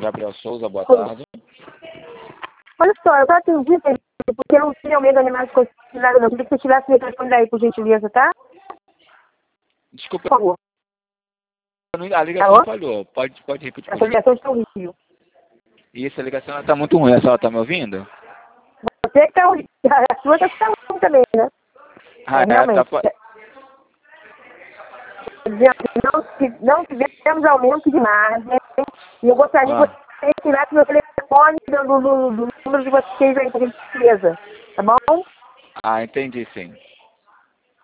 Gabriel Souza, boa tarde. Olha só, eu tô atendido, porque eu não tinha o medo de animais considerados, não. Queria que você tivesse me respondido aí, por gentileza, tá? Desculpa, Por favor. a ligação Alô? falhou. Pode repetir, por Essa favor. ligação está horrível. Isso, a ligação está muito ruim. A senhora está me ouvindo? Você que tá horrível. A sua tá ruim também, né? Realmente. Não tivemos aumento de margem. E eu gostaria que você tirasse meu telefone do número de vocês aí, por gentileza. Tá bom? Ah, entendi, sim.